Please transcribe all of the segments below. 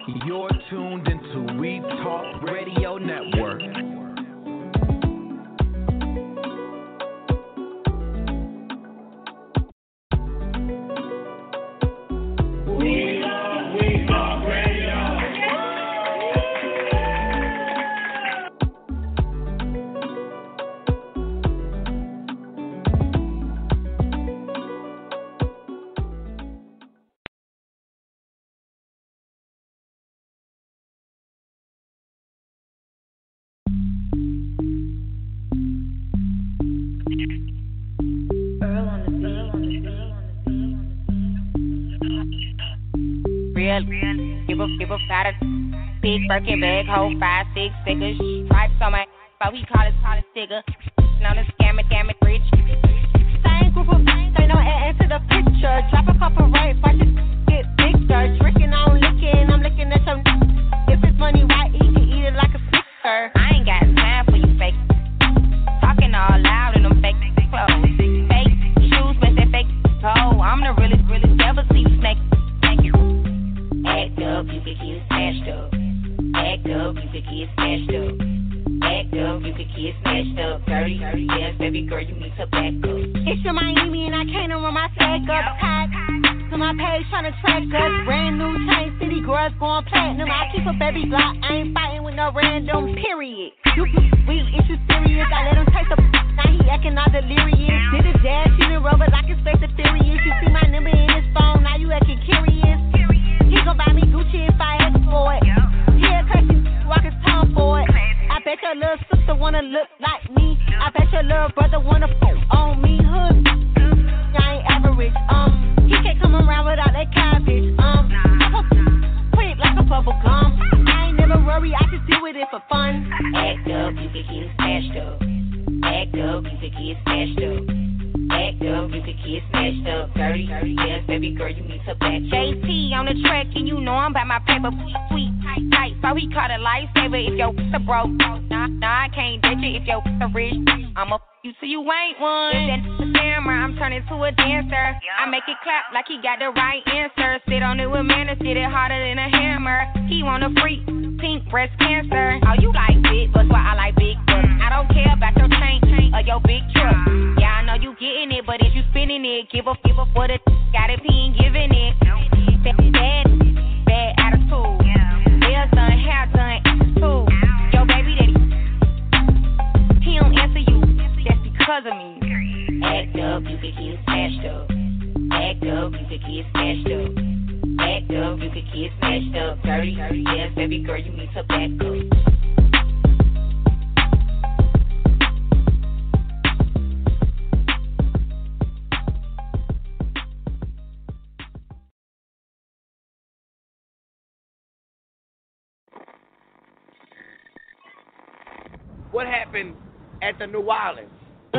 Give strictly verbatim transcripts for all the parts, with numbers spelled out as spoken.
You're tuned into We Talk Radio Network. We Talk, We Talk Radio. Give a, give a, got a big Birkin bag, hold five, six figures. Stripes on my, but we call it, call it sticker. Known as scam it, damn it, rich. Same group of things, ain't no add to the picture. Drop a couple rights, watch it get bigger. Tricking on licking, I'm looking at some. If it's money, why eat it? Eat it like a sister. I ain't got time for you fake. Talking all loud in them fake clothes. Fake shoes, but they fake toe. I'm the realest, realest, never see you snake. Act up, you could get smashed up. Act up, you could get smashed up. Act up, you could get smashed up. Dirty, dirty, yes, baby girl, you need to back up. It's your Miami and I can't run my flag up. Tied to my page trying to track us. Brand new chain city girls going platinum. I keep a baby block, I ain't fighting with no random, period. You real, is you serious? I let him taste the now he acting all delirious. Did a dash in the rover like it's fast and furious. You see my number in his phone, now you acting curious. He gon' buy me Gucci if I ask for it. He a crazy, walk his tongue for it. I bet your little sister wanna look like me. I bet your little brother wanna fuck on me. Hood, I ain't average. Um, he can't come around without that cabbage. Um, quick like a bubble gum. I ain't never worry, I just deal with it for fun. Act up, you could get smashed up. Act up, you could get smashed up. Act up, you could get smashed up. Dirty, dirty, yes, baby girl, you need to back up. J T on the track, and you know I'm by my paper. Sweet, tight, tight, so he caught a lifesaver. If your a broke, nah, nah, I can't ditch it. If your a rich, I'ma f you till you ain't one. If that the camera, I'm turning to a dancer. I make it clap like he got the right answer. Sit on it with manners, get it harder than a hammer. He want a freak, pink breast cancer. Oh, you like big butts, well I like big butts. I don't care about your chain or your big truck. Yeah, I know you getting it, but if you spinning it, give a give a for the got it, he ain't giving it. Bad, bad, bad attitude. Nails done, hair done, too. Yo, baby, daddy, he don't answer you. That's because of me. Act up, you could get smashed up. Act up, you could get smashed up. Act up, you could get smashed up. Dirty, dirty, yes, baby girl, you need to back up. What happened at the New Orleans?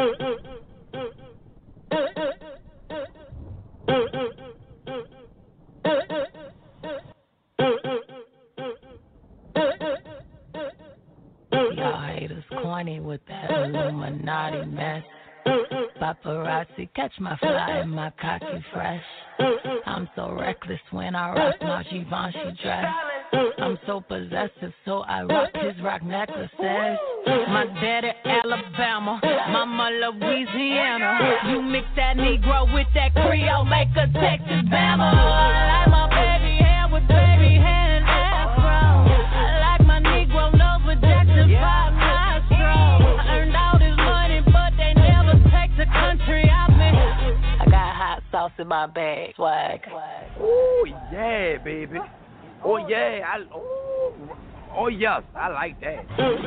Y'all haters corny with that Illuminati mess. Paparazzi catch my fly and my cocky fresh. I'm so reckless when I rock my Givenchy dress. I'm so possessive, so I rock his rock necklaces. My daddy Alabama, mama Louisiana. You mix that Negro with that Creole, make a Texas Bama. I like my baby hair with baby hair and afro. I like my Negro nose with Jackson five nostrils. I earned all this money, but they never take the country out me. I got hot sauce in my bag, swag. Oh yeah, baby. Oh yeah, I oh, oh yes, I like that.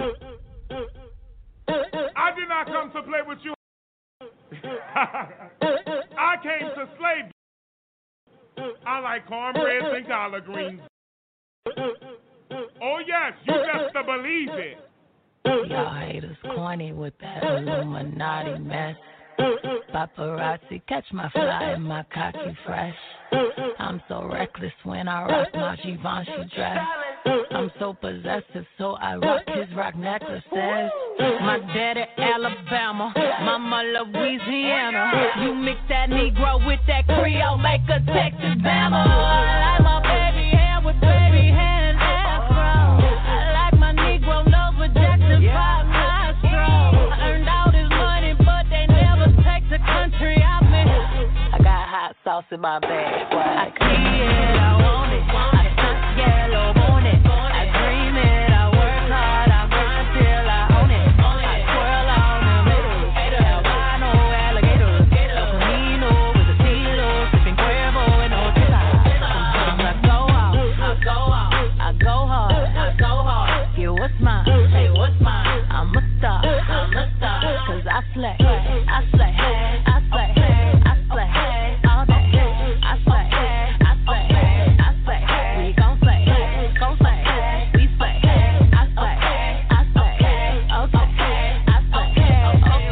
I did not come to play with you. I came to slay. I like cornbread and collard greens. Oh yes, you just to believe it. Y'all haters corny with that Illuminati mess. Paparazzi catch my fly and my cocky fresh. I'm so reckless when I rock my Givenchy dress. I'm so possessive, so I rock his rock necklaces. My daddy Alabama, mama Louisiana. You mix that Negro with that Creole, make a Texas Bama. I like my baby hair with baby hair and my bag. What? I see it, I want it. I stuck yellow on it. I dream it, I work hard, I grind till I own it. I twirl on the middle, albino alligators. El Camino with a kilo, sipping Cuervo and no tequila. Sometimes I go out, I go out, I go hard, I go hard. Yeah, what's mine? Hey, what's mine? I'm a star, I'm a star. Cause I slay, I slay, I slay, I slay, all day. I slay, I slay, I slay. We gon' slay, gon' slay, we slay. I slay, I slay, okay, I slay, okay,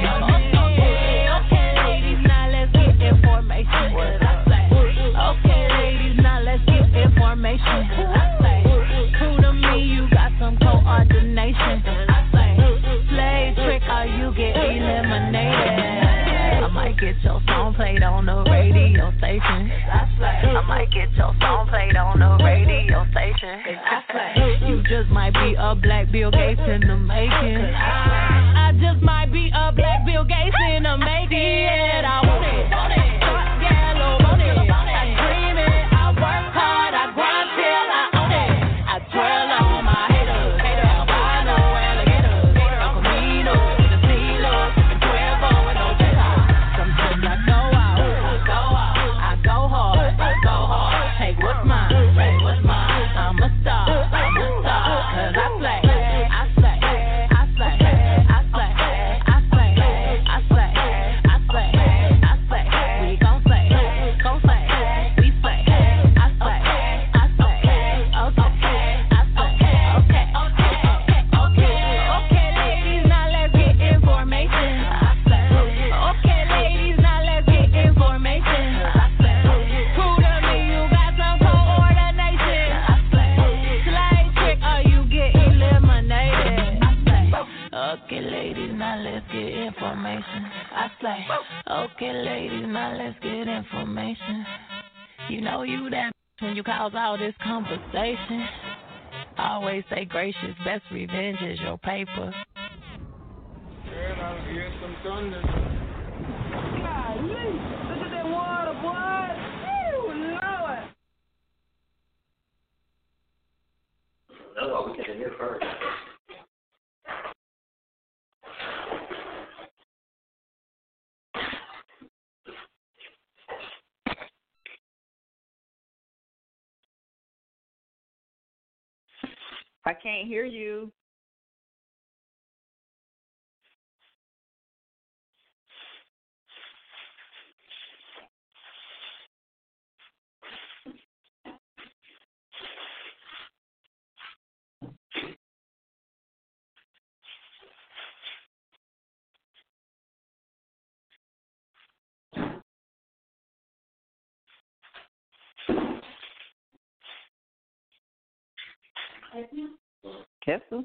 okay, okay, ladies, now let's get information. I slay, okay, ladies, now let's get information. I slay, cool to me, you got some coordination. I slay, slay trick, or you get eliminated. I might get your song played on the radio station. I might get your song played on the radio station. You just might be a black Bill Gates in the making. I just might be a black Bill Gates in the making. I want it, want it, dark yellow, want it. I dream it, I work hard, I grind till I own it. I twirl on my haters, albino alligators. El Camino with a kilo, sipping Cuervo and no tequila. Sometimes I go out, I go out, I go hard, I go hard. Hey, what's mine? Hey, what's mine? I'm a star, I'm a star. Cause I slay, I slay, I slay, I slay, I slay, I slay, I slay, I slay. We gon' slay, gon' slay, we slay. I slay, I slay, okay, I slay, okay, okay, okay, okay, ladies, now let's get information. I slay, okay, ladies, now let's get information. I slay, cool to me, you got some coordination. I slay, slay trick, or you get eliminated. I slay, okay, ladies, now let's get information. I slay, okay, ladies, now let's get information. You know you that when you cause all this conversation. Always say gracious, best revenge is your paper. Girl, I'll hear some thunder. Golly, look at that water, boy. Ooh, Lord. That's all we can hear first. I can't hear you. Kessel?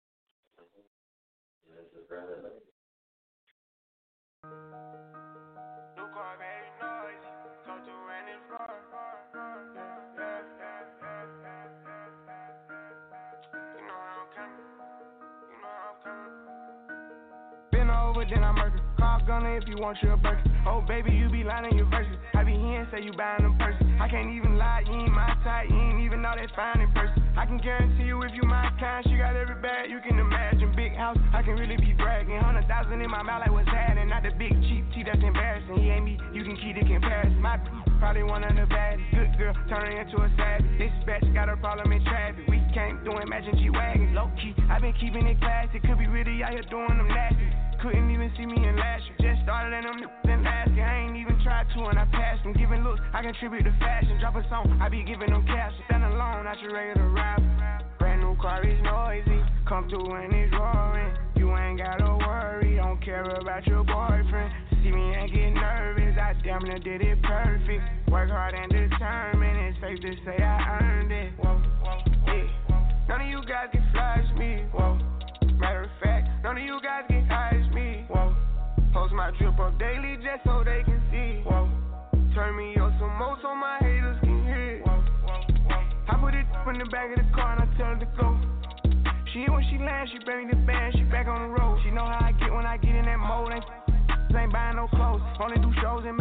Been over, then I murder. Call gunner if you want your burger. Oh, baby, you be lying in your verses. I be hearing say you buying them purses. I can't even lie, you ain't my type. You ain't even know that fine in person. I can guarantee you if you my kind, she got every bag you can imagine. Big house, I can really be bragging. Hundred thousand in my mouth like what's happening. Not the big cheap tea that's embarrassing. He ain't me, you can keep the comparison. My probably one of the baddest. Good girl, turning into a savage. This bitch got a problem in traffic. We can't do imagine G-Wagon. Low key, I been keeping it classy. Could be really out here doing them nasty. Couldn't even see me in last year. Just started in them then last year. I ain't even tried to and I passed them. Giving looks, I contribute to fashion. Drop a song, I be giving them cash. Stand alone, not your regular rapper. Brand new car is noisy. Come through and it's roaring. You ain't gotta worry. Don't care about your boyfriend. See me and get nervous. I damn near did it perfect. Work hard and determined. It's safe to say I earned it. Whoa, whoa, yeah. None of you guys can flash me. Whoa. Matter of fact, none of you guys get high as me. Whoa. Post my drip up daily just so they can see. Whoa. Turn me up some more so my haters can hear. Whoa. Whoa. I put it in the back of the car and I tell her to go. She when she lands, she bring me the band, she back on the road. She know how I get when I get in that mode. Ain't, ain't buying no clothes, only do shows and make me some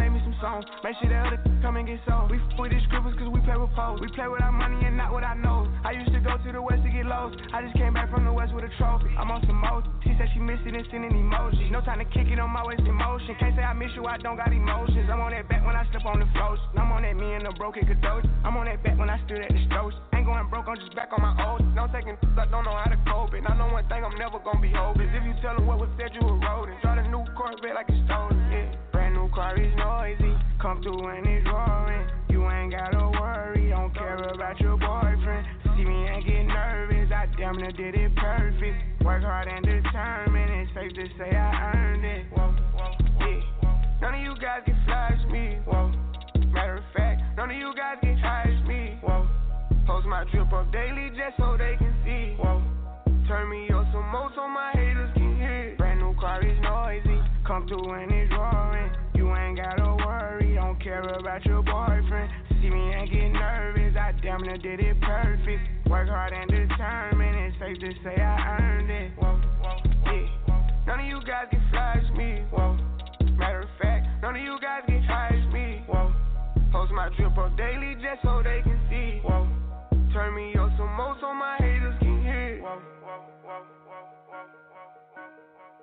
song. Make sure that other come and get sold. We f with these scribbles cause we play with foes. We play with our money and not with our nose. I used to go to the west to get lows. I just came back from the west with a trophy. I'm on some modes. She said she missed it and sending emojis. No time to kick it on my waist in motion. Can't say I miss you, I don't got emotions. I'm on that back when I slip on the floors. I'm on that me and the broke it Kadoji. I'm on that back when I stood at the stores. Ain't going broke, I'm just back on my old. No taking I don't know how to cope it. I know one thing I'm never gonna be hopeless. If you tell them what was said, you were rodent. Try the new Corvette like it's stolen, yeah. Brand new car is noisy. Come through and it's roaring. You ain't gotta worry, don't care about your boyfriend. See me and get nervous, I damn near did it perfect. Work hard and determined, it's safe to say I earned it. Whoa, whoa, yeah. None of you guys can flash me, whoa. Matter of fact, none of you guys can trash me, whoa. Post my drip up daily just so they can see, whoa. Turn me up some more so my haters can hear. Brand new car is noisy, come through and it's roaring. You ain't gotta worry, don't care about your boyfriend. See me and get nervous, I damn near did it perfect. Work hard and determined, it's safe to say I earned it. Whoa, whoa, yeah. None of you guys can flash me, whoa. Matter of fact, none of you guys can trash me, whoa. Post my drip up daily just so they can see, whoa. Turn me up some more so my haters can hear. Whoa, whoa, whoa, whoa, whoa, whoa, whoa.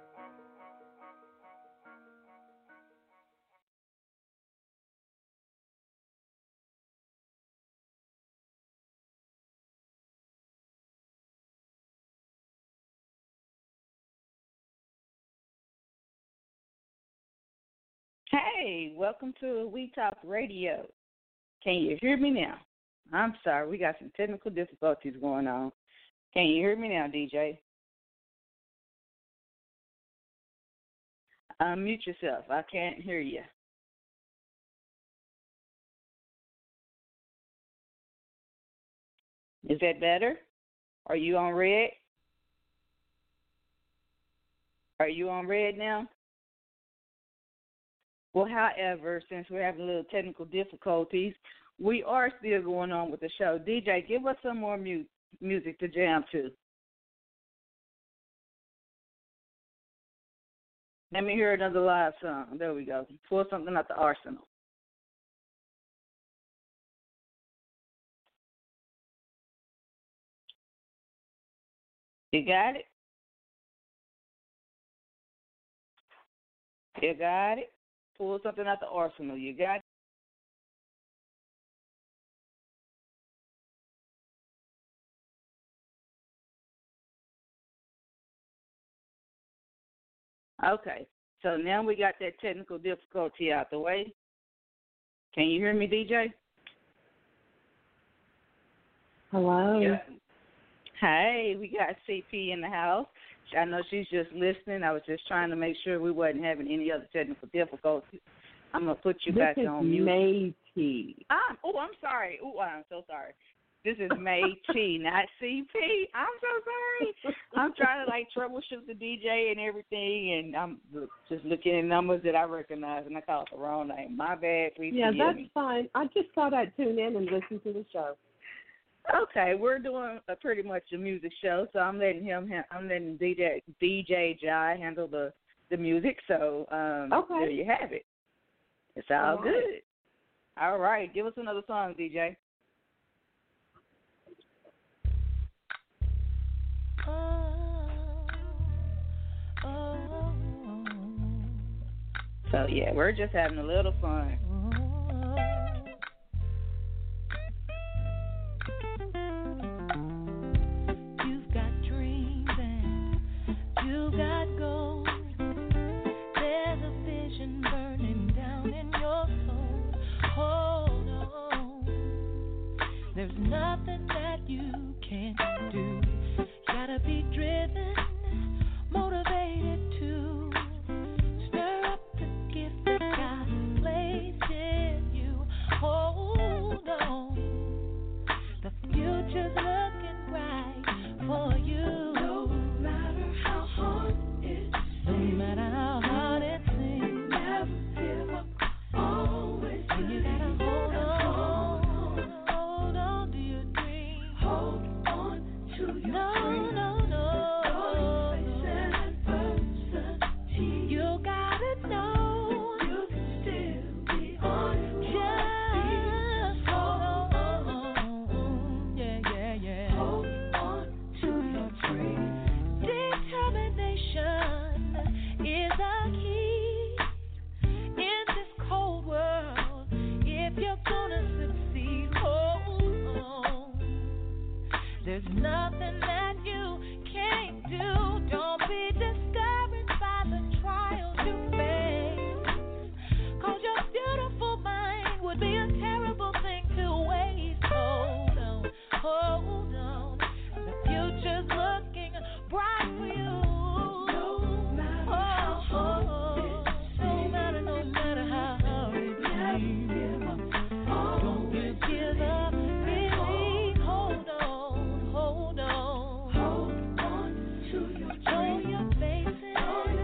Hey, welcome to We Talk Radio. Can you hear me now? I'm sorry, we got some technical difficulties going on. Can you hear me now, D J? Unmute yourself. I can't hear you. Is that better? Are you on red? Are you on red now? Well, however, since we're having a little technical difficulties, we are still going on with the show. D J, give us some more mu- music to jam to. Let me hear another live song. There we go. Pull something out the arsenal. You got it? You got it? Pull something out the arsenal. You got it? Okay, so now we got that technical difficulty out the way. Can you hear me, D J? Hello. Yeah. Hey, we got C P in the house. I know she's just listening. I was just trying to make sure we wasn't having any other technical difficulties. I'm going to put you this back is on mute. May T. Ah, oh, I'm sorry. Oh, I'm so sorry. This is May T, not C P. I'm so sorry. I'm trying to, like, troubleshoot the D J and everything, and I'm just looking at numbers that I recognize, and I called the wrong name. My bad. Please yeah, that's me. fine. I just thought I'd tune in and listen to the show. Okay, we're doing a pretty much a music show, so I'm letting him. Ha- I'm letting D J D J Jai handle the the music. So um, okay. There you have it. It's all, all right. Good. All right, give us another song, D J. Oh, oh, oh. So yeah, we're just having a little fun. You got gold. There's a vision burning down in your soul. Hold on. There's nothing that you can't do. Gotta be driven, motivated to stir up the gift that God placed in you. Hold on. The future's looking bright for you. No matter how hard it seems, never give up, always believe. You gotta hold on, hold on to your dream. Hold on to There's nothing that you can't do. Don't be discouraged by the trials you face. Cause your beautiful mind would be a terrible thing to waste. Hold on, hold on. The future's looking bright for you. No matter how hard it seems. No matter, no matter how hard it seems. Don't you give up. Believe. Hold on, hold on. Hold on to your dream. You're facing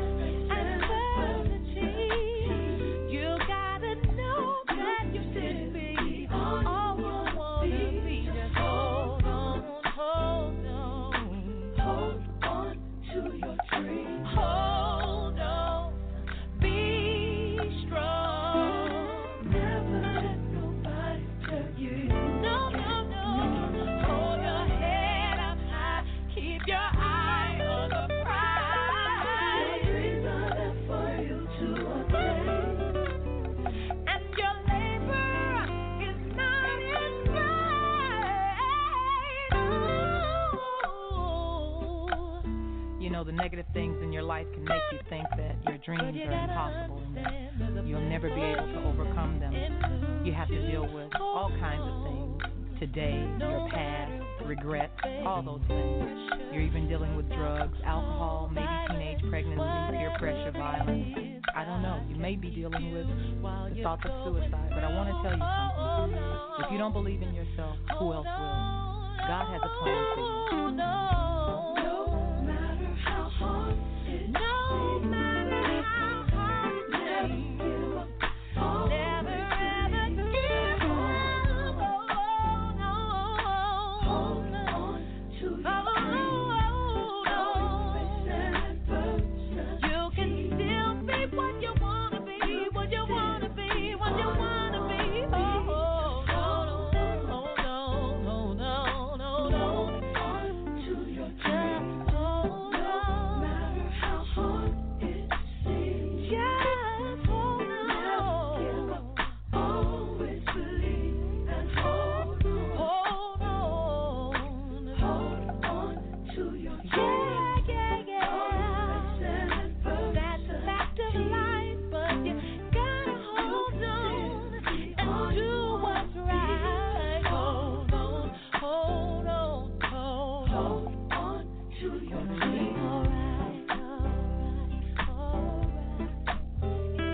adversity. You gotta know that you can be all you wanna be. Just hold on, hold on. Hold on to your dream. Hold on, be strong. Never let nobody tell you. No, no, no. Hold your head up high. Keep your eye on the prize. Your dreams are there for you to attain. And your labor is not in vain. You know, the negative things in your life can make you think that your dreams are impossible and that you'll never be able to overcome them. You have to deal with all kinds of things. Today, your past, regret, all those things. You're even dealing with drugs, alcohol, maybe teenage pregnancy, peer pressure, violence. I don't know. You may be dealing with the thoughts of suicide, but I want to tell you something. If you don't believe in yourself, who else will? God has a plan for you. No matter how hard it no matter how hard it never give up. Never ever give up. Oh, no. Hold on to your you can still be what you wanna be, what you wanna be, what you wanna be. Oh, hold on, hold on, hold on, hold on to your dream. Hold on, no matter how hard it seems. Just hold on. Never give up. Always believe and hold on. Hold on. Hold on to your dream. Yeah, yeah, yeah. That's a fact of life, but you gotta hold on and do what's right. Hold on, hold on, hold on, hold on to your dream. Alright, alright, alright.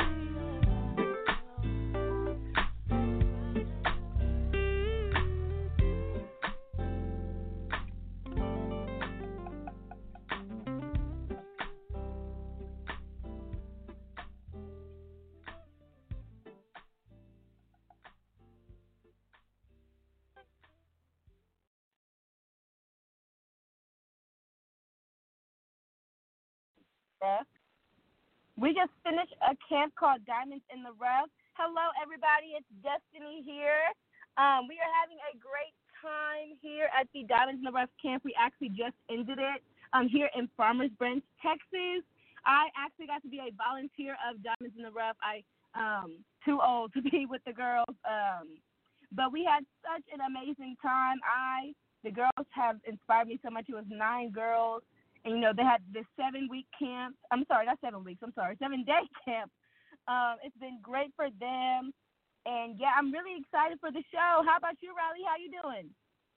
Rough. We just finished a camp called Diamonds in the Rough. Hello, everybody. It's Destiny here. Um, we are having a great time here at the Diamonds in the Rough camp. We actually just ended it um, here in Farmers Branch, Texas. I actually got to be a volunteer of Diamonds in the Rough. I um too old to be with the girls, um, but we had such an amazing time. I the girls have inspired me so much. It was nine girls. And, you know, they had this seven-week camp. I'm sorry, not seven weeks. I'm sorry, seven-day camp. Um, it's been great for them. And, yeah, I'm really excited for the show. How about you, Riley? How you doing?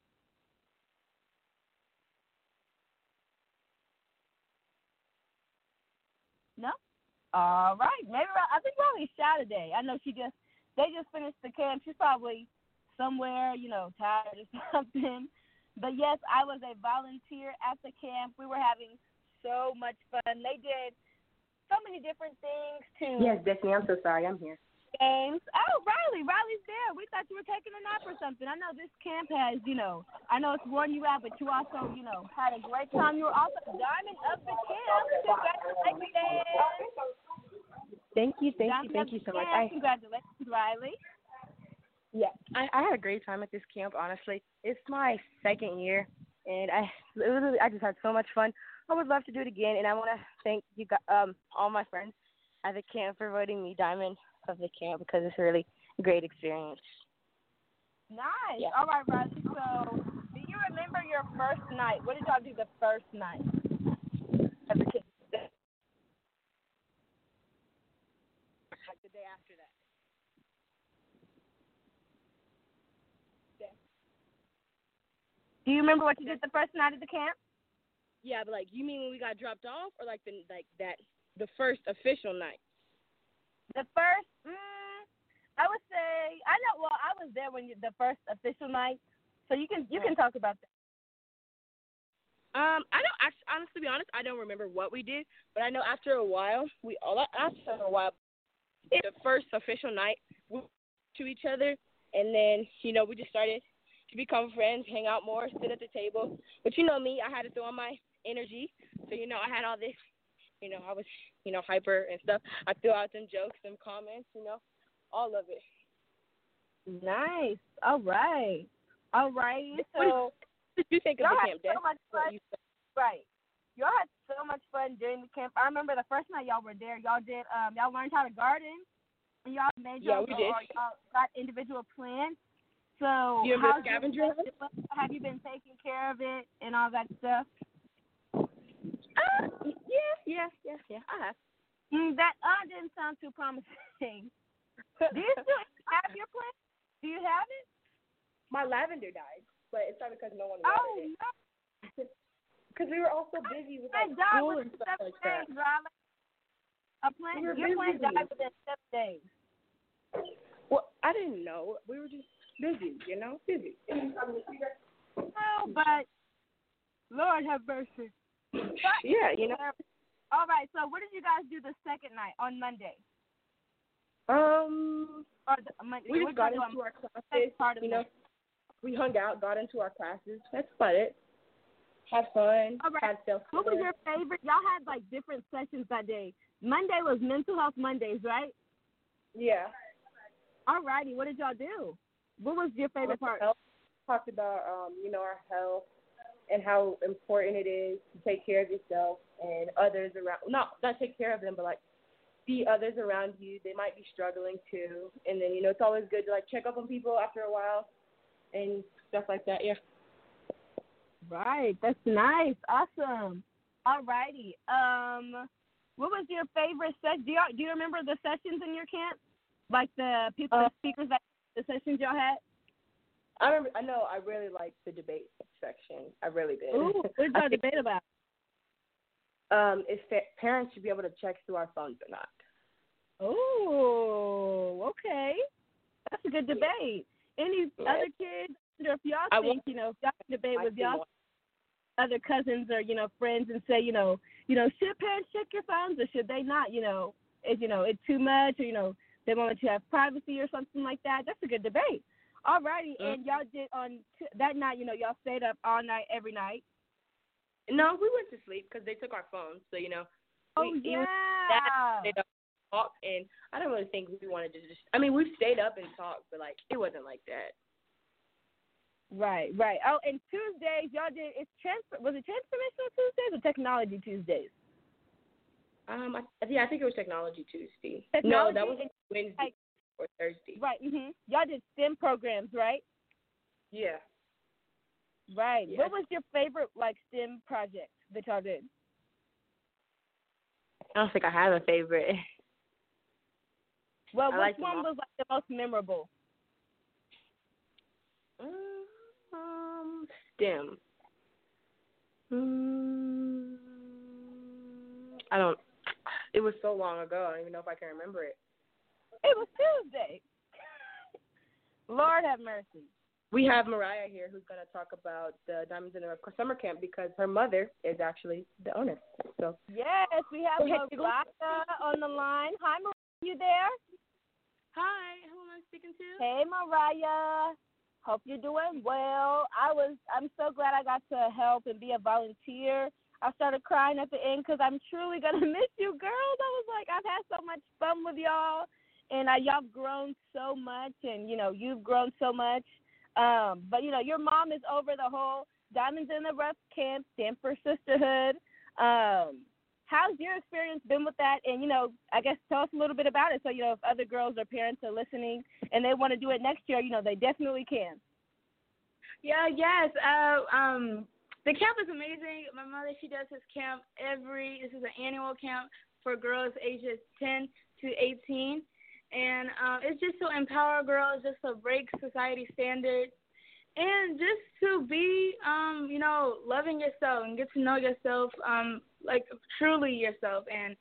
No? All right. Maybe I think Riley's shy today. I know she just, they just finished the camp. She's probably somewhere, you know, tired or something. But, yes, I was a volunteer at the camp. We were having so much fun. They did so many different things to Yes, Destiny, I'm so sorry. I'm here. games. Oh, Riley. Riley's there. We thought you were taking a nap or something. I know this camp has, you know, I know it's worn you out, but you also, you know, had a great time. You were also Diamond of the camp. Congratulations. Thank you, thank Diamond you, thank of you the so much. camp. I, Congratulations, Riley. yeah, I, I had a great time at this camp, honestly. It's my second year, and I it was, I just had so much fun. I would love to do it again, and I want to thank you, gu- um, all my friends at the camp for voting me Diamond of the camp because it's a really great experience. Nice. Yeah. All right, Riley. So, do you remember your first night? What did y'all do the first night as a kid? Like the day after that. Do you remember what you did the first night at the camp? Yeah, but like, you mean when we got dropped off, or like the like that the first official night? The first, mm, I would say, I know. Well, I was there when you, the first official night, so you can you can talk about that. Um, I don't actually, honestly, to be honest, I don't remember what we did, but I know after a while, we all after a while, the first official night, we went to each other, and then you know we just started to become friends, hang out more, sit at the table. But you know me, I had to throw on my energy. So, you know, I had all this, you know, I was, you know, hyper and stuff. I threw out some jokes, some comments, you know, all of it. Nice. All right. All right. So, what did you think of the camp, Des? So much fun. Right. Y'all had so much fun during the camp. I remember the first night y'all were there, y'all did, um, y'all learned how to garden, and y'all made yeah, y'all, we did. Or y'all got individual plants. So, you how's scavenger your, have you been taking care of it and all that stuff? Uh, yeah, yeah, yeah, yeah, I have. Mm, that uh, didn't sound too promising. Do you still have your plant? Do you have it? My lavender died, but it's not because no one oh, wanted it. no. Because we were all so busy with like, died school within and stuff seven like that. days, Riley. A plant, We were your plant busy. died within seven days. Well, I didn't know. We were just busy, you know, busy. Oh, but Lord have mercy. But, yeah, you know. All right. So, what did you guys do the second night on Monday? Um, or the, Monday, we just got into our classes. Part of you know, we hung out, got into our classes. That's about it. Had fun. All right. Had self. What was your favorite? Y'all had like different sessions that day. Monday was Mental Health Mondays, right? Yeah. All righty. What did y'all do? What was your favorite part? Health. Talked about um, you know, our health and how important it is to take care of yourself and others around. Not not take care of them, but like see others around you. They might be struggling too. And then you know, it's always good to like check up on people after a while and stuff like that. Yeah. Right. That's nice. Awesome. All righty. Um, what was your favorite set? Do you do you remember the sessions in your camp? Like the people, uh, the speakers that the sessions y'all had? I remember. I know. I really liked the debate section. I really did. Ooh, what did y'all debate about? Um, if fa- parents should be able to check through our phones or not. Oh, okay. That's a good debate. Any Yeah. other kids? Or if y'all I think, will, you know, if y'all can debate I with y'all more. other cousins or you know friends and say, you know, you know, should parents check your phones or should they not? You know, is you know it's too much or you know they want to have privacy or something like that. That's a good debate. All righty, mm-hmm. And y'all did on t- that night. You know, y'all stayed up all night every night. No, we went to sleep because they took our phones. So you know. Oh we, yeah. That, stayed up and talked, and I don't really think we wanted to just. I mean, we stayed up and talked, but like it wasn't like that. Right, right. Oh, and Tuesdays y'all did. It's transfer. Was it Transformational Tuesdays or Technology Tuesdays? Um, I, yeah, I think it was Technology Tuesday. Technology, no, that was Wednesday like, or Thursday. Right. Mhm. Y'all did STEM programs, right? Yeah. Right. Yeah. What was your favorite like STEM project that y'all did? I don't think I have a favorite. Well, I which like one was like the most memorable? Um, STEM. Mm, I don't. It was so long ago. I don't even know if I can remember it. It was Tuesday. Lord have mercy. We have Mariah here who's going to talk about the Diamonds in the Rough summer camp because her mother is actually the owner. So yes, we have Mariah on the line. Hi, Mariah, you there? Hi, who am I speaking to? Hey, Mariah. Hope you're doing well. I was. I'm so glad I got to help and be a volunteer. I started crying at the end because I'm truly gonna miss you, girls. I was like, I've had so much fun with y'all, and uh, y'all have grown so much, and you know, you've grown so much. Um, but you know, your mom is over the whole Diamonds in the Rough camp, Stand for Sisterhood. Um, how's your experience been with that? And you know, I guess tell us a little bit about it. So you know, if other girls or parents are listening and they want to do it next year, you know, they definitely can. Yeah, yes. Uh, um, the camp is amazing. My mother, she does this camp every. This is an annual camp for girls ages ten to eighteen, and um, it's just to empower girls, just to break society standards, and just to be, um, you know, loving yourself and get to know yourself, um, like truly yourself. And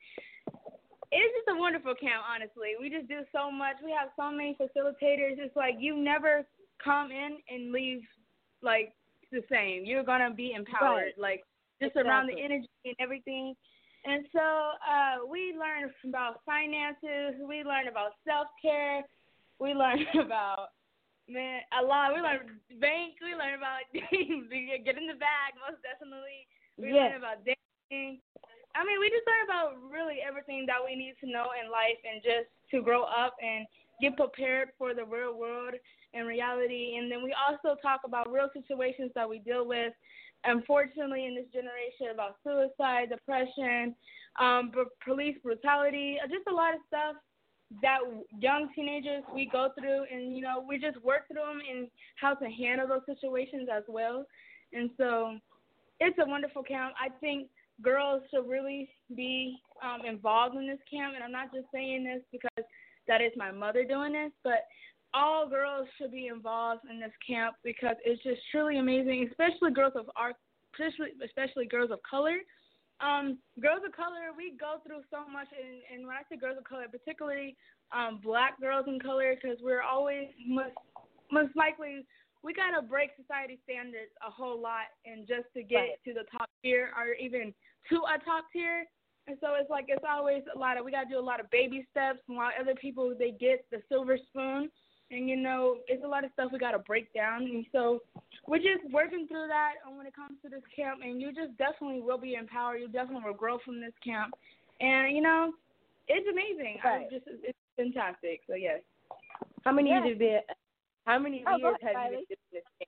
it's just a wonderful camp, honestly. We just do so much. We have so many facilitators. It's like you never come in and leave like the same. You're gonna be empowered, Right. like just Exactly. around the energy and everything. And so uh, we learn about finances. We learn about self care. We learn about man a lot. We learn bank. We learn about get in the bag. Most definitely. We Yes. learn about dating. I mean, we just learn about really everything that we need to know in life, and just to grow up and get prepared for the real world and reality. And then we also talk about real situations that we deal with, unfortunately, in this generation, about suicide, depression, um, b- police brutality, uh, just a lot of stuff that young teenagers we go through, and, you know, we just work through them and how to handle those situations as well. And so it's a wonderful camp. I think girls should really be um, involved in this camp, and I'm not just saying this because that is my mother doing this, but all girls should be involved in this camp because it's just truly amazing, especially girls of our, especially, especially girls of color. Um, girls of color, we go through so much, and, and when I say girls of color, particularly um, black girls in color, because we're always most, most likely, we got to break society standards a whole lot, and just to get Right. to the top tier or even to a top tier. And so it's like it's always a lot of, we got to do a lot of baby steps, while other people, they get the silver spoon. And, you know, it's a lot of stuff we got to break down. And so we're just working through that when it comes to this camp. And you just definitely will be empowered. You definitely will grow from this camp. And, you know, it's amazing. Right. I just It's fantastic. So, yes. How many Yeah. years have you been? How many Oh, go years ahead, have Riley. you been doing this?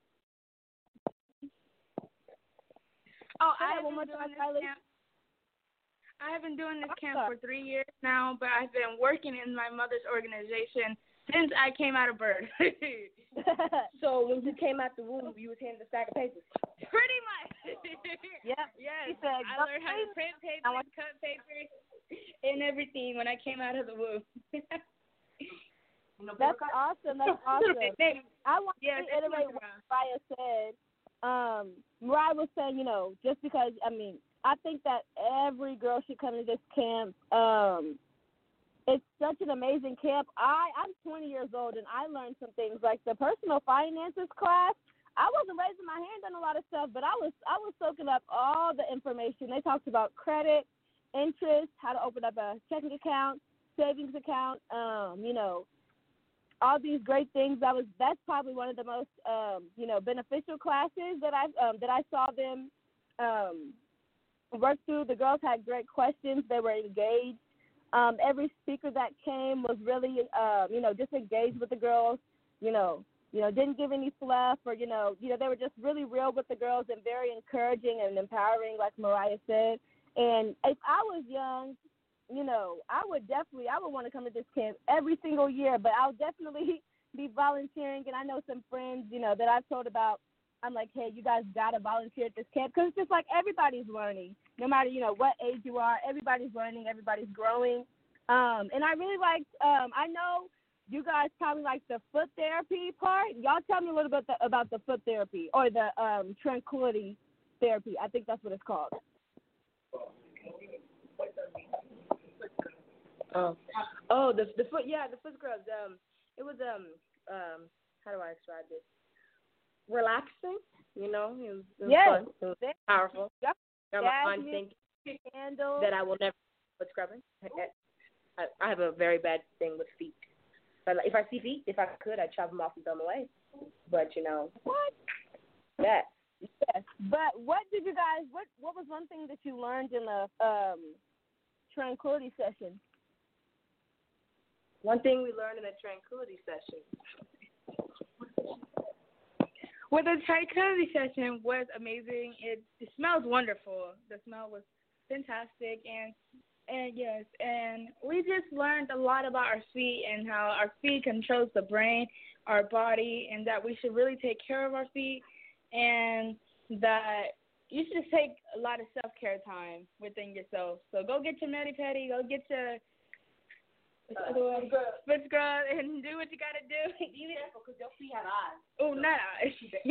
Oh, Say I that have one been more doing time, this Riley. camp. I have been doing this Awesome. camp for three years now, but I've been working in my mother's organization since I came out of birth. So when you came out the womb, you was handing a stack of papers. Pretty much. Yep. Yes. She said, I learned how to print paper, cut papers, and everything when I came out of the womb. That's awesome. That's awesome. Maybe. I want Yeah, to reiterate what Mariah said. Um, Mariah was saying, you know, just because, I mean, I think that every girl should come to this camp. Um, it's such an amazing camp. I, I'm twenty years old, and I learned some things like the personal finances class. I wasn't raising my hand on a lot of stuff, but I was I was soaking up all the information. They talked about credit, interest, how to open up a checking account, savings account, um, you know, all these great things. That was that's probably one of the most um, you know, beneficial classes that I um, that I saw them um, work through. The girls had great questions. They were engaged. Um, every speaker that came was really uh, you know, just engaged with the girls. You know, you know, didn't give any fluff, or you know, you know, they were just really real with the girls and very encouraging and empowering, like Mariah said. And if I was young, you know, I would definitely, I would want to come to this camp every single year, but I'll definitely be volunteering. And I know some friends, you know, that I've told about, I'm like, hey, you guys got to volunteer at this camp, because it's just like everybody's learning. No matter, you know, what age you are, everybody's learning, everybody's growing. Um, and I really liked, um, I know you guys probably like the foot therapy part. Y'all tell me a little bit the, about the foot therapy, or the um, tranquility therapy. I think that's what it's called. Oh, oh, the the foot, yeah, the foot scrubs. Um, it was um um, how do I describe this? Relaxing, you know. It was, it was Yes. fun. It was powerful. Yep. Got my mind thinking Candles. that I will never foot scrubbing. I, I have a very bad thing with feet. But if I see feet, if I could, I'd chop them off and throw them away. But you know, What? that. Yes. But what did you guys? What What was one thing that you learned in the um, tranquility session? One thing we learned in a tranquility session. Well, the tranquility session was amazing. It, it smells wonderful. The smell was fantastic, and and yes, and we just learned a lot about our feet and how our feet controls the brain, our body, and that we should really take care of our feet. and that you should just take a lot of self-care time within yourself. So go get your mani-pedi, go get your uh, spit scrub, and do what you got to do. Be careful because your feet have eyes. Oh, not eyes.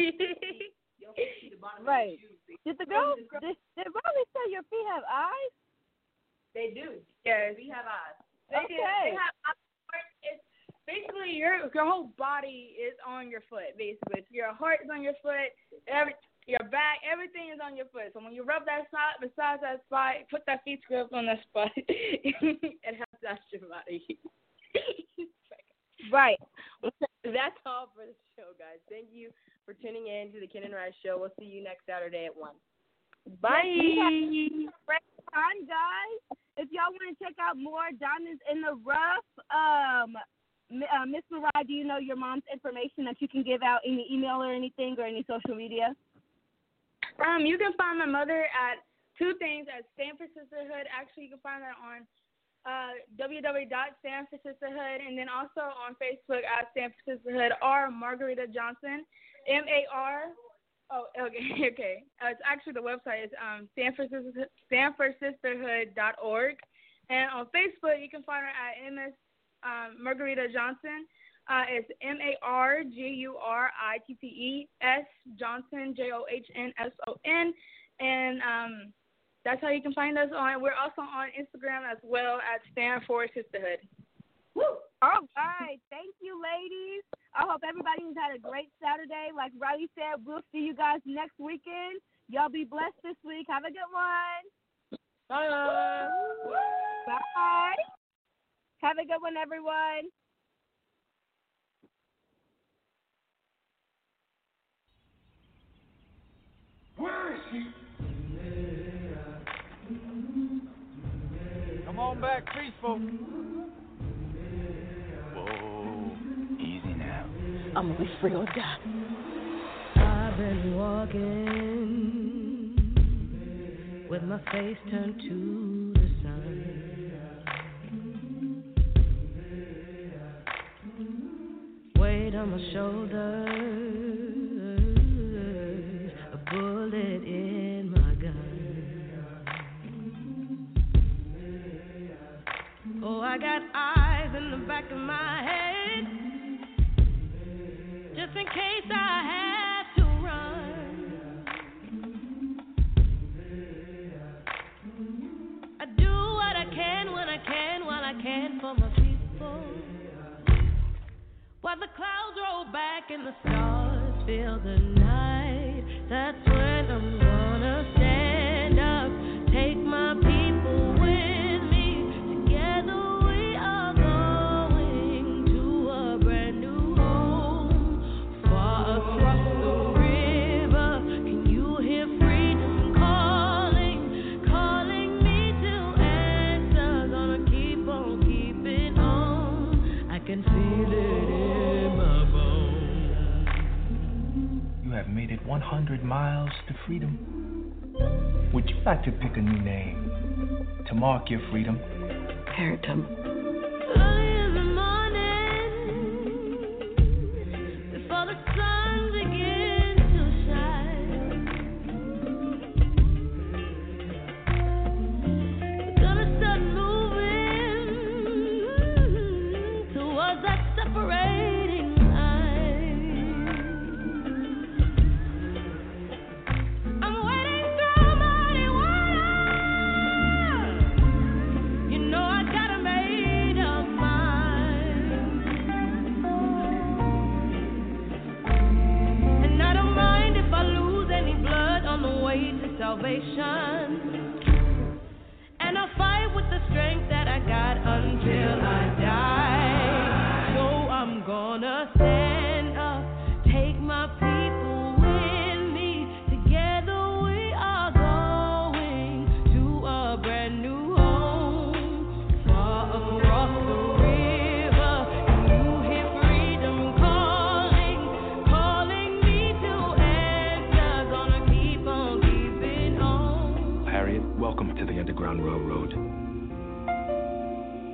Right. Did the girl, did, did Riley say your feet have eyes? They do. Yes. We have eyes. They Okay. do. They have eyes. It's basically your your whole body is on your foot. Basically, your heart is on your foot. Every your back, everything is on your foot. So when you rub that spot, massage that spot, put that feet scrub on that spot, it helps out your body. Right. That's all for the show, guys. Thank you for tuning in to the Ken and Rice Show. We'll see you next Saturday at one. Bye. Great time, guys. If y'all want to check out more Diamonds in the Rough, um, uh, Miss Mariah, do you know your mom's information that you can give out, any email or anything or any social media? Um, you can find my mother at two things at Stanford Sisterhood. Actually, you can find that on uh, w w w dot stanford sisterhood, and then also on Facebook at Stanford Sisterhood or Margarita Johnson, M A R. Oh, okay, okay. Uh, it's actually the website is um, Stanford Stanford Sisterhood dot org, and on Facebook you can find her at M S um, Margarita Johnson. Uh, it's M A R G U R I T T E S Johnson, J O H N S O N, and um, that's how you can find us on. We're also on Instagram as well at Stanford Sisterhood. Woo! All right. Thank you, ladies. I hope everybody has had a great Saturday. Like Riley said, we'll see you guys next weekend. Y'all be blessed this week. Have a good one. Bye. Bye. Have a good one, everyone. Where is she? Come on back, peaceful. Whoa, easy now. I'm gonna be free or die. I've been walking with my face turned to the sun. Weight on my shoulders, a bullet in my gun. Oh, I got eyes in the back of my head, just in case I have to run. I do what I can when I can, while I can for my people. While the clouds roll back and the stars fill the night, that's when I'm gonna stand up, take my people with me. Together we are going to a brand new home, far across the river. Can you hear freedom calling, calling me to answer? Gonna keep on keeping on. I can feel it in my bones. You have made it one hundred miles to freedom. Would you like to pick a new name to mark your freedom? Phantom. Early in the morning, before the sun begins to shine, we're gonna start moving towards that separating line. I'm waiting through muddy water. You know I got a made up mind, and I don't mind if I lose any blood on the way to salvation. And I'll fight with the strength that I got until I die. So I'm gonna stand up, take my people with me. Together we are going to a brand new home, far across the river. Can you hear freedom calling, calling me to answer? Gonna keep on keeping on. Harriet, welcome to the Underground Railroad.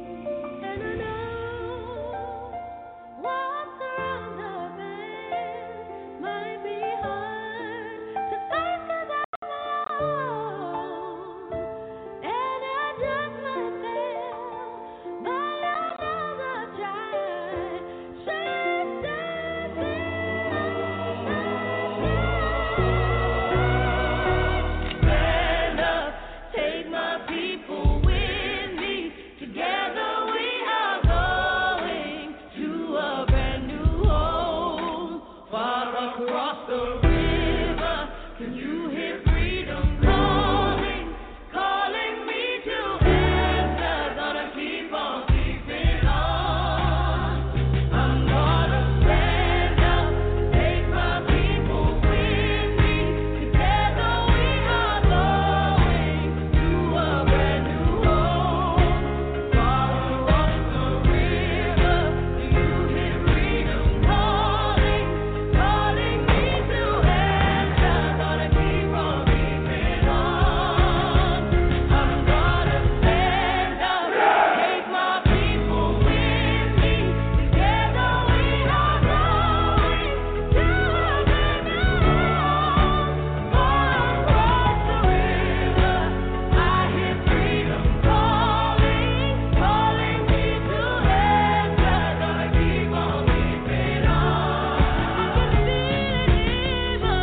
across the river. Can you hear freedom calling, calling me to answer? Gonna keep on keeping on. I'm gonna stand up, take my people with me. Together we are going to a brand new home. Far across the river, do you hear freedom calling, calling me to answer? Gonna keep on keeping on. I'm gonna stand up, take my people with me. Together we are going to a brand new home. Far across the river, I hear freedom calling, calling me to answer. Gonna keep on keeping on. I can feel it in my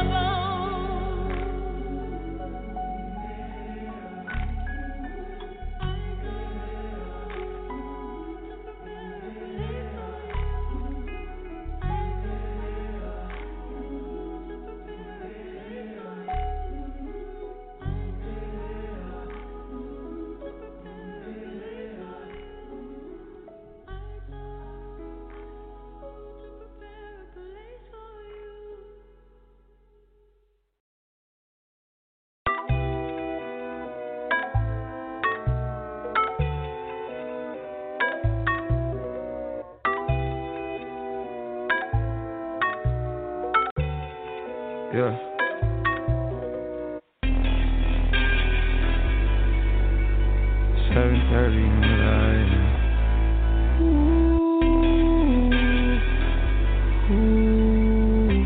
Yeah. Seven thirty in the night. Ooh, ooh.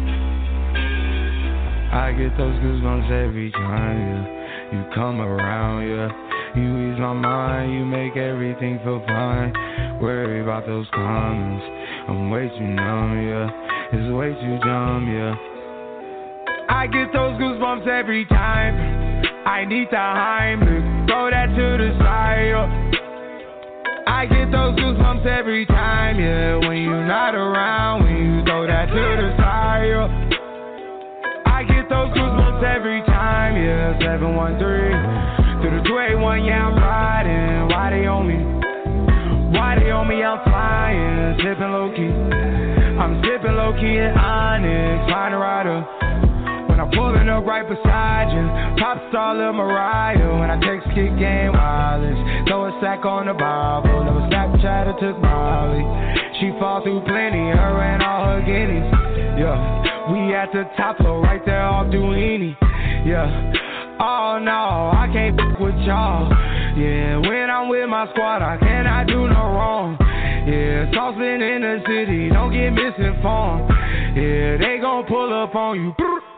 I get those goosebumps every time, yeah. You come around, yeah. You ease my mind, you make everything feel fine. Worry about those comments, I'm way too numb, yeah. It's way too dumb, yeah. I get those goosebumps every time. I need the Heimlich, throw that to the side, yeah. I get those goosebumps every time, yeah. When you're not around, when you throw that to the side, yeah. I get those goosebumps every time, yeah. seven one three through the two eight one, yeah, I'm riding. Why they on me? Why they on me? I'm flying, sipping low key. I'm sipping low key at Onyx, find a rider. When I'm pulling up right beside you, pop star Lil Mariah. When I text kick game wireless, throw a sack on the Bible. Never Snapchat or took Molly. She fall through plenty, her and all her guineas. Yeah, we at the top floor, right there off Duini. Yeah, oh no, I can't f*** with y'all. Yeah, when I'm with my squad, I cannot do no wrong. Yeah, saucepan in the city, don't get misinformed. Yeah, they gon' pull up on you.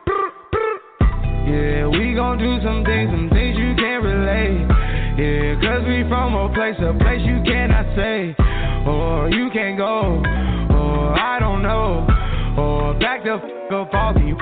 Yeah, we gon' do some things, some things you can't relate. Yeah, cause we from a place, a place you cannot say. Or you can't go, or I don't know. Or back the f*** up off you.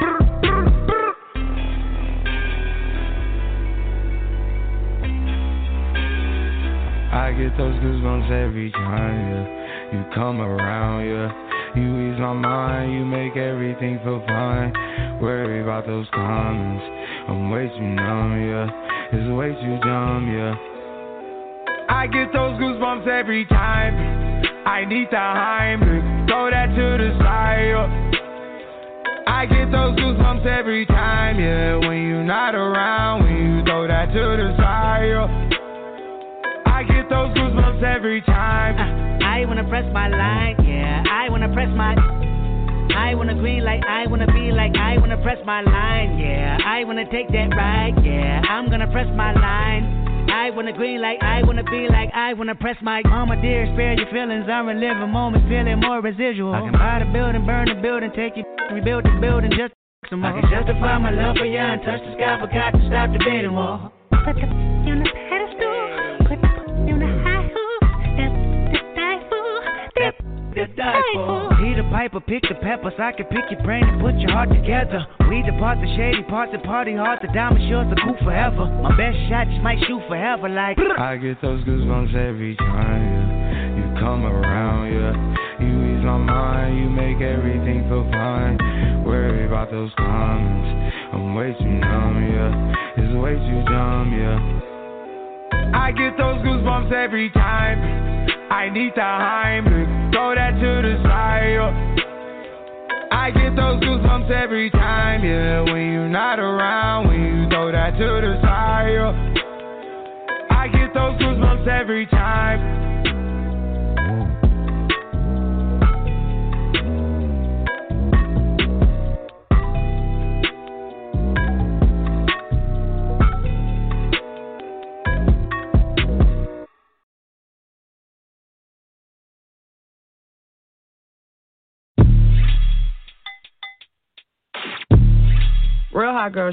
I get those goosebumps every time, yeah. You come around, yeah. You ease my mind, you make everything feel fine. Worry about those comments, I'm way too numb, yeah. It's way too dumb, yeah. I get those goosebumps every time. I need the Heimlich, throw that to the side, yeah. I get those goosebumps every time, yeah. When you're not around, when you throw that to the side, yeah. I get those goosebumps every time. Uh, I wanna press my line, yeah. I wanna press my. I wanna green like I wanna be like I wanna press my line, yeah. I wanna take that ride, yeah. I'm gonna press my line. I wanna green like I wanna be like I wanna press my. Mama dear, spare your feelings. I'm reliving moments, feeling more residual. I can buy the building, burn the building, take it, rebuild the building, just some more. I can justify my love for you and touch the sky, forgot to stop the bidding war. Put the on the pedestal. Peter Piper, pick the peppers. I can pick your brain and put your heart together. We depart the shady parts and party hard. The diamond sure the cool forever. My best shot just might shoot forever like. I get those goosebumps every time, yeah. You come around, yeah. You ease my mind, you make everything feel fine. worry about those comments. I'm way too numb, yeah. It's way too dumb, yeah. I get those goosebumps every time. I need the Heimlich, throw that to the side, yeah. I get those goosebumps every time, yeah. When you're not around, when you throw that to the side, yeah. I get those goosebumps every time. Real hot girl.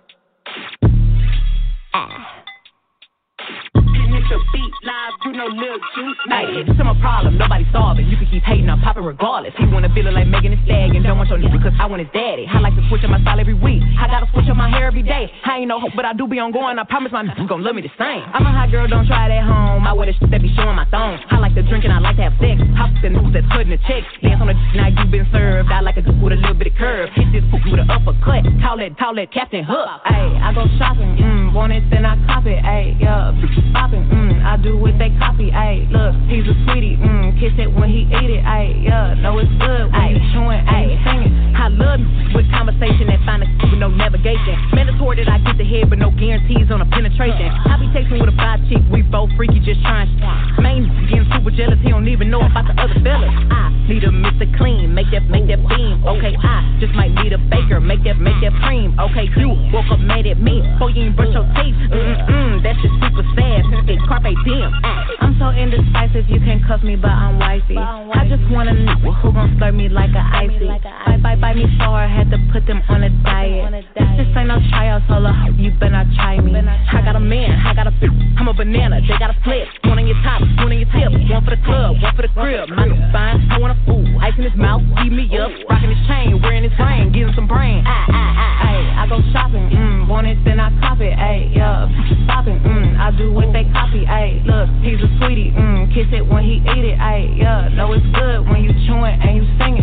Ah. Hit your beat live, you know Lil Juice. Hey, this is my problem, nobody solve it. You can keep hating, I'm popping regardless. He wanna feel it like Megan Thee Stallion. Don't want your nigga cause I want his daddy. I like to switch up my style every week. I gotta switch up my hair every day. I ain't no hope, but I do be on going. I promise my niggas gon' love me the same. I'm a hot girl, don't try it at home. I wear the shit that be showing my thong. I like to drink and I like to have sex. Hop the news that's putting the chicks. Dance on the now you been served. I like a dude with a little bit of curve. Hit this poop with an uppercut. Call it, call it Captain Hook. Ayy, I go shopping, mmm, want it, then I cop it. Ayy, yeah, popping, mmm, I do what they copy. Ayy, look, he's a sweetie, mmm, kiss it when he eat it. Ayy, yeah, know it's good when you chewing, ayy, singing. I love with conversation that find a with no navigation. Mandatory that I get the head, but no guarantees on a penetration. I be texting with a five chick, we both freaky, just trying. Main getting super jealous, he don't even know about the other fellas. I need a Mister Clean, make that, make that beam. Okay, I just might need a baker, make that, make that cream. Okay, you woke up mad at me, before you ain't brush your teeth. Mm-mm, that shit super sad. It's carpe diem. I'm so indecisive, you can cuff me, but I'm wifey. I just wanna know who gon' slurp me like a icy. Bite, bite, bite me so I had to put them on a diet. This ain't no tryout, solo. You better not try me. I got a man, I got a bitch. I'm a banana, they got a flip. One on your top, one on your tip. One for the club, one for the crib. My nigga fine, I want a fool. Ice in his mouth, eat me up. Rocking his chain, wearing his ring, getting some brain. I, I, I, ay, I go shopping, mmm, want it, then I cop it, ayy, yeah. Stopping, mmm, I do what they copy, ayy. Look, he's a sweetie, mmm, kiss it when he eat it, ayy, yeah. Know it's good when you chewing and you singing.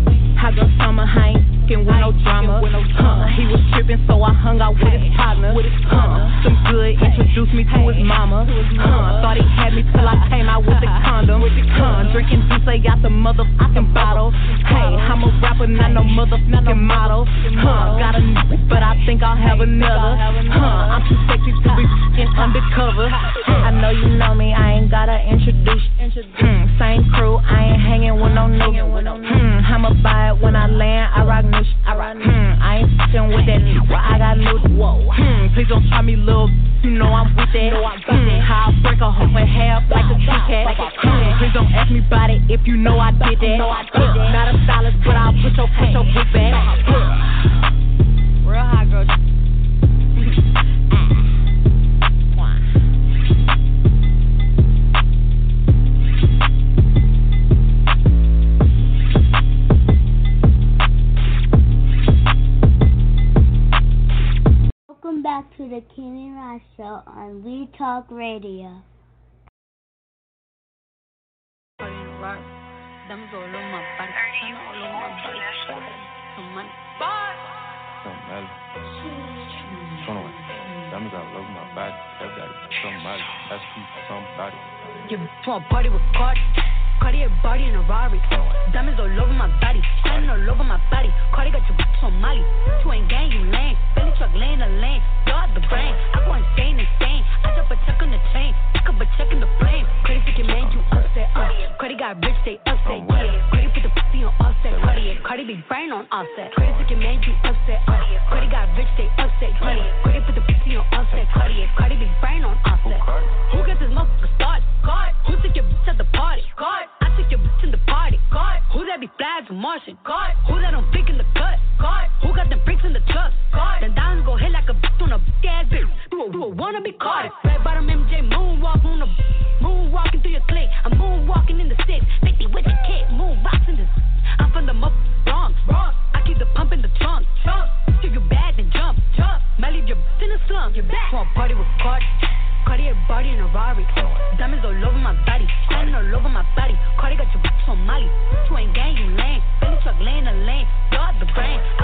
I go summer, I ain't f***ing with no drama. Huh. He was tripping, so I hung out with his partner. Huh. Some good introduced me to his mama. Huh. Thought he had me till I came out with the condom. Huh. Drinking juice, they got the motherfucking bottle. Hey, I'm a rapper, not no motherfucking model. Huh. Got a n***, but I think I'll have another. Huh. I'm too sexy to be f***ing undercover. I know you know me, I ain't gotta introduce. Hmm. Same crew, I ain't hanging with no nigga. Hmm. I'ma buy it when I land, I rock new shit. I rock new. Hmm, I ain't f***ing with that new. I got new. Whoa. Hmm, please don't try me, little. You know I'm with that. Hmm, how I break a hoe in half like a Kit Kat. Hmm, please don't ask me about it if you know I did that. Not a stylist, but I'll put your put your book back. Real hot girl. Welcome back to the Kenny Ross Show on We Talk Radio. You want party with Cardi, Cardi a body in a Rari. Diamonds all over my body, shining all over my body. Cardi got your bitch on Molly. You ain't gang, you lame. Belly truck laying the lane. You're the brain. I go insane, insane. I drop a check on the chain. Pick up a check in the flame. Cardi freaking man, you upset. Uh. Cardi got rich, they upset. Yeah. Cardi put the pussy on offset. Cardi, Cardi be brain on offset. Cardi freaking man, you upset. Uh. Cardi got rich, they upset. Yeah. Cardi put the pussy on offset. Cardi, Cardi be brain on offset. Who got this motherfucker started? God. Who took your bitch at the party? God. I took your bitch in the party. God. Who that be flags and Martian? God. Who that don't pick in the cut? God. Who got them bricks in the truck? God. Then diamonds go hit like a bitch on a big ass bitch. Do a, do a wanna be caught? Red bottom M J moonwalk on the moonwalking through your clique. I'm moonwalking in the six. fifty with the kid. Moon rocks in the. I'm from the muff Bronx. Bronx. I keep the pump in the trunk. Trunk. If you bad then jump. Jump. Might leave your bitch in the slum. You're back. Want party with Cardi. Cardi a body in a Rari. Diamonds all over my body, shining all over my body. Cardi got your bitch on Molly. You ain't gang, you lame. Belly truck laying the lane. You're the brain. I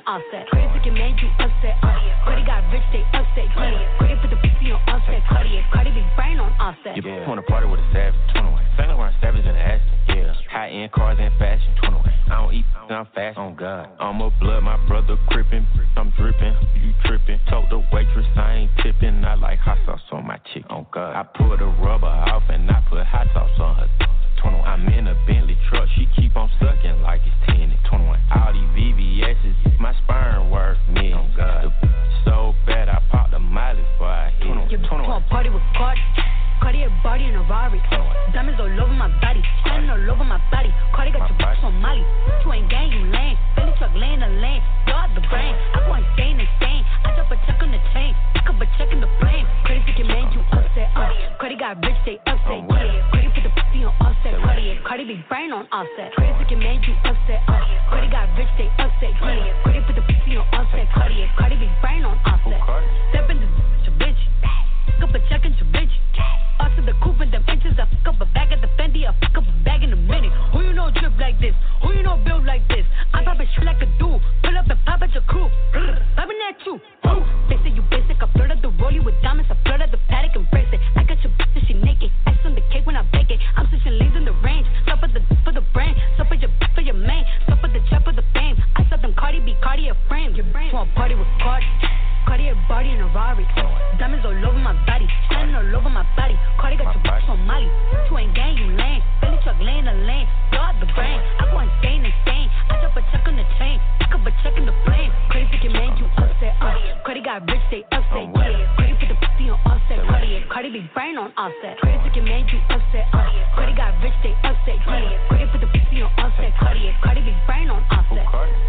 offset. Credit took your man, you upset. Uh, Credit got rich, they upset. Yeah. Credit put the pussy on offset. Cardi, Cardi be brain on offset. You yeah. wanna party with a savage, twenty-one. Saint Laurent savage in the ass, yeah. High end cars and fashion, twenty-one. I don't eat, I'm fast, on God. I'm a blood, my brother crippin', I'm drippin', you trippin'. Told the waitress I ain't tippin', I like hot sauce on my chick, on God. I pull the rubber off and I put hot sauce on her. twenty-one. I'm in a Bentley truck, she keep on sucking like it's ten. twenty-one. All these V V S's, my sperm worth me, on God. So bad I popped the mileage before I hit it. twenty-one. Party with Cardi. Cardi a body in a Rari. Diamonds all over my body, shining all over my body. Cardi got your bitch on Molly. You ain't gang, you lame. Billy truck laying the lane. Dog the brain. I go insane, insane. I drop a check on the chain. Pick up a check in the flame. Cardi took your man, you upset. Uh. Cardi got rich, they upset. Yeah. Cardi put the pussy on offset. Cardi, Cardi be brain on offset. Cardi took your man, you upset. Uh. Cardi got rich, they upset. Yeah. Cardi put the pussy on offset. Cardi, Cardi be brain on offset. Step in this your bitch. Pick up a check in your bitch. Us to the coupe and them inches. I pick up a bag at the Fendi. I pick up a bag in a minute. Who you know drip like this? Who you know build like this? I pop a shit like a dude. Pull up and pop at your crew. Popping at you. Ooh. They say you basic. I flirt at the rollie with diamonds. I flirt at the paddock and bracelet. I got your bitch that she naked. Ice on the cake when I bake it. I'm switching lanes in the range. Stop at the for the brain. Stop at your for your main. Stop at the trap for the fame. I saw them Cardi B. Cardi a frame. Your brain. Want party with Cardi. Cardi a body in a Rari. Diamonds all over my body. Shining all over my body. Cardi got your bitch on Molly. You ain't gang, you lame. Billy truck laying the lane. Dog the brain. I go insane, insane. I drop a check on the chain. Pick up a check in the flame. Cardi took your man, you upset. Uh. Cardi got rich, they upset. Yeah. Cardi put the pussy on offset. Cardi, Cardi be brain on offset. Cardi took your man, you upset. Uh. Cardi got rich, they upset. Yeah. Cardi put the pussy on offset. Cardi, Cardi be brain on offset.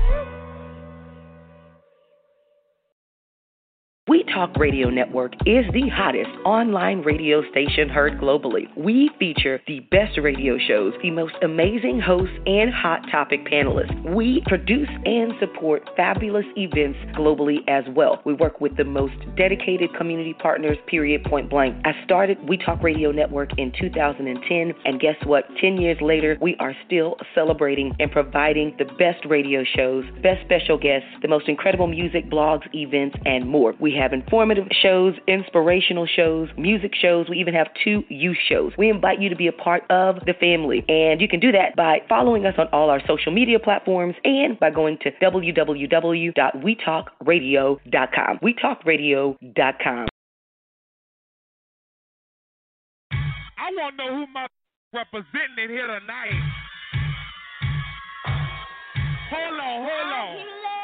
We Talk Radio Network is the hottest online radio station heard globally. We feature the best radio shows, the most amazing hosts, and hot topic panelists. We produce and support fabulous events globally as well. We work with the most dedicated community partners, period, point blank. I started We Talk Radio Network in two thousand ten, and guess what? Ten years later, we are still celebrating and providing the best radio shows, best special guests, the most incredible music, blogs, events, and more. We have informative shows, inspirational shows, music shows. We even have two youth shows. We invite you to be a part of the family, and you can do that by following us on all our social media platforms and by going to w w w dot we talk radio dot com. we talk radio dot com. I want to know who my representing in here tonight. Hold on, hold on.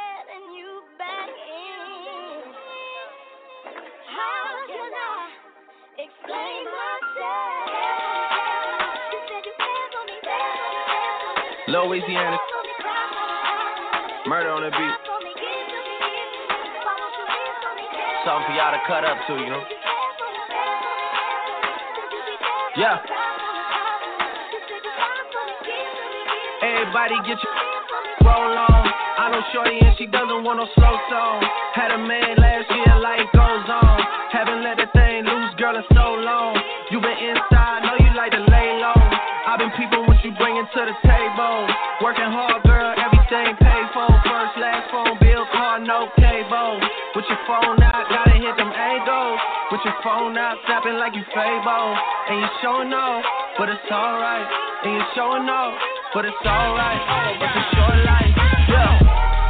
How can I explain myself? You said you care for me, there. Louisiana. Murder on the beat. Something for y'all to cut up to, you know? Yeah. Everybody get your roll on. I know shorty and she doesn't want no slow song. Had a man last year, life goes on. Haven't let that thing loose, girl, in so long. You been inside, know you like to lay low. I've been peeping what you bringing to the table. Working hard, girl, everything paid for. First, last phone bill, car, no cable. With your phone out, gotta hit them angles. With your phone out, snapping like you Fable. And you showing off, but it's alright. And you showing off, but it's alright. It's a short life, yeah.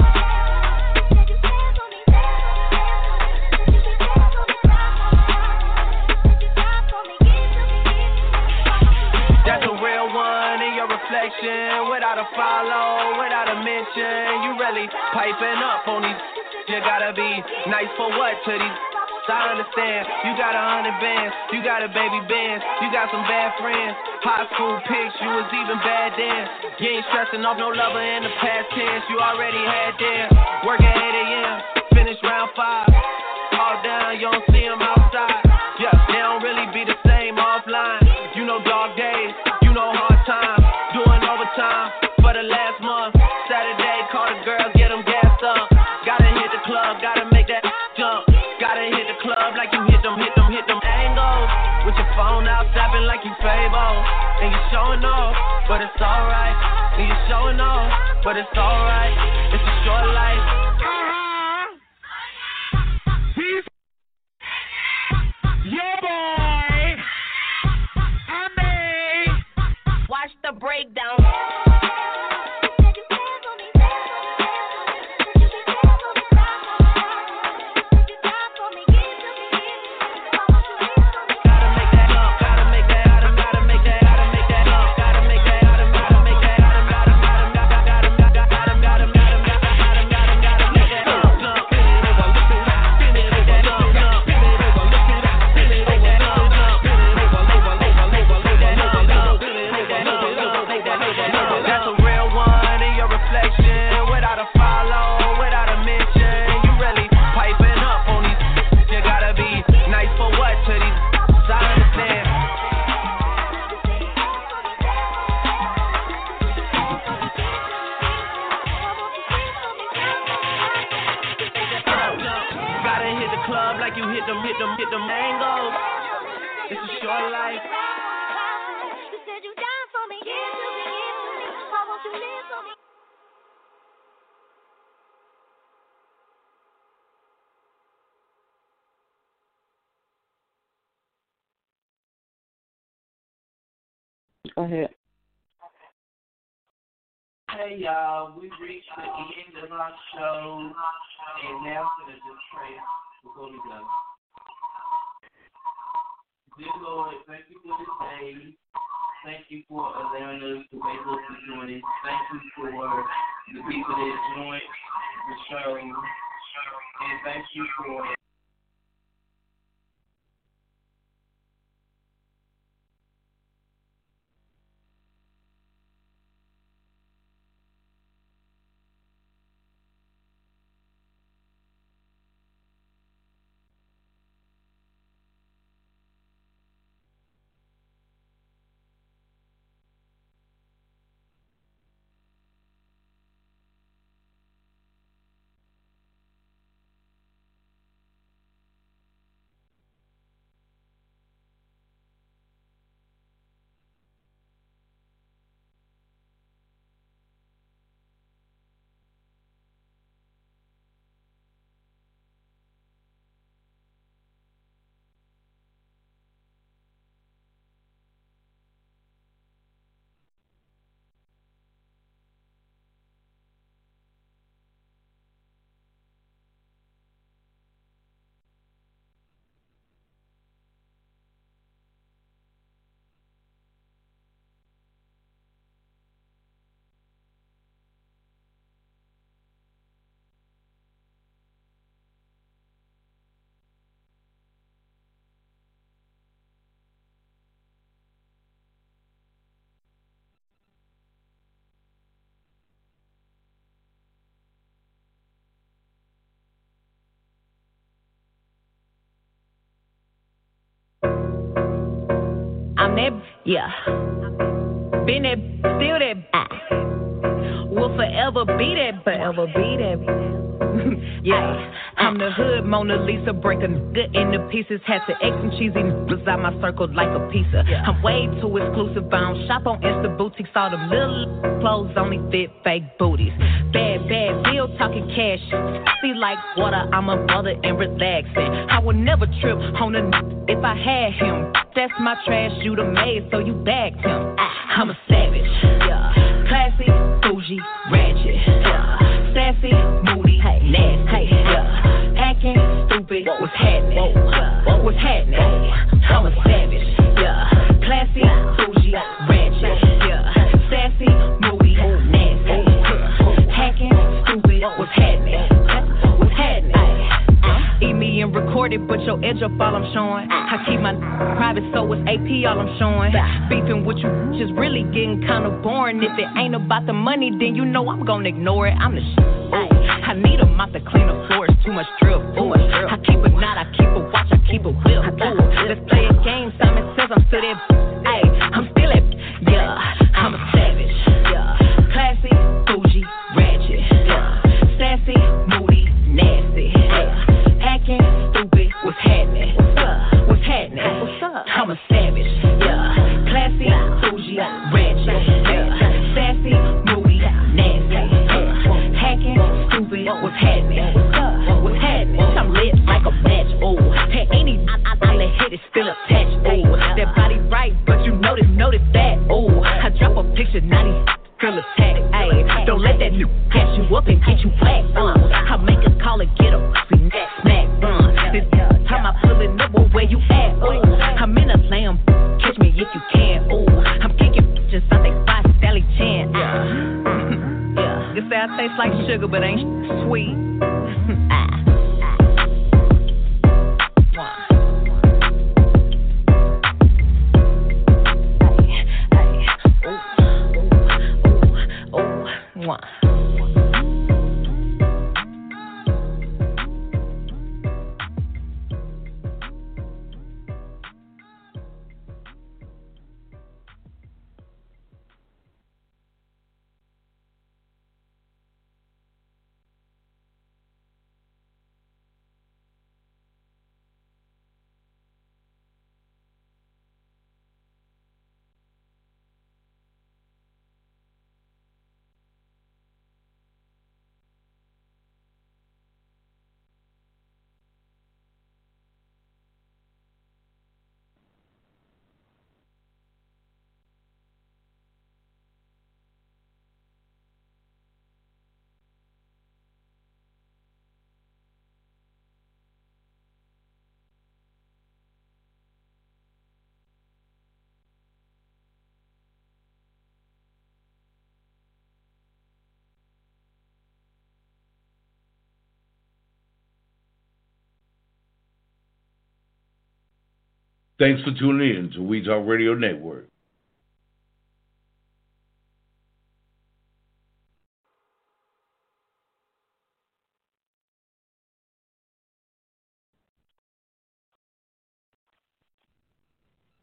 Without a follow, without a mention, you really piping up on these. You gotta be nice for what to these. I understand, you got a hundred bands, you got a baby band, you got some bad friends. High school pics, you was even bad then. You ain't stressing off no lover in the past tense, you already had them. Work at eight a.m., finish round five. All down, you don't see them outside. Yeah, they don't really be the same offline. You know dog days, you know hard times. Doing overtime for the last month. Saturday, call the girls, get them gassed up. Gotta hit the club, gotta make that jump. Gotta hit the club like you hit them, hit them, hit them angles. With your phone out, snapping like you Fable. And you showing off, but it's alright. And you showing off, but it's alright. It's a short life. short life. You said you died for me. Give to me, give to me. Why won't you live for me? Go ahead. Hey y'all, we reached the end of our show, and now I'm gonna just pray before we go. Dear Lord, thank you for this day. Thank you for allowing us to wake up this morning. Thank you for the people that joined the show, and thank you for. I'm that, yeah. Been that, still that, ah. Will forever be that, forever be that. Yeah, I'm the hood Mona Lisa, break a nigga into pieces. Had to X and cheesy niggas out my circle like a pizza. I'm way too exclusive, I don't shop on Insta boutiques. All them little clothes only fit fake booties. Bad, bad bill talking cash. See like water, I'm a brother and relaxing. I would never trip on a n- if I had him. That's my trash, you the maid, so you bagged him. I'm a savage, yeah. Classy, bougie, ratchet, yeah. Sassy, moody, nasty, yeah. Acting stupid, what's happening? What's happening? I'm a savage, yeah. Classy, bougie, ratchet, yeah. Sassy, moody, nasty, hacking stupid, what's happening? What's happening? Eat me and record it, but your edge up all I'm showing. I keep my private, so it's A P all I'm showing. Beefing with you just really getting kinda boring. If it ain't about the money, then you know I'm gonna ignore it. I'm the shit. I need a mop to clean the floors, too much drip. Ooh, I keep a knot, I keep a watch, I keep a whip. Ooh, let's play a game, Simon says I'm still that. Ay, I'm still that. Yeah, I'm a savage. Yeah, classy, bougie, ratchet. Yeah, sassy, moody, nasty. Yeah. Acting stupid, what's happening? What's up? What's happening? What's up? I'm a savage, yeah. Classy, bougie, ratchet, yeah. Sassy, moody, nasty, yeah. Hacking, stupid, what's happening? What's up? What's happening? I'm lit like a match, ooh. Hey, any I, I, I let hit is still attached, ooh. That body right, but you notice, notice that, ooh. I drop a picture, now these feel attacked, ayy. Don't let that new catch you up and get you black, uh. I make a call and get a pussy neck snack, uh. This time I pull it up, where you at, ooh. I'm in a lamb, catch me if you can, ooh. I'm kicking just out they by Sally Chan, uh. Yeah. You say I taste like sugar, but ain't sweet. Ah. One. Thanks for tuning in to We Talk Radio Network.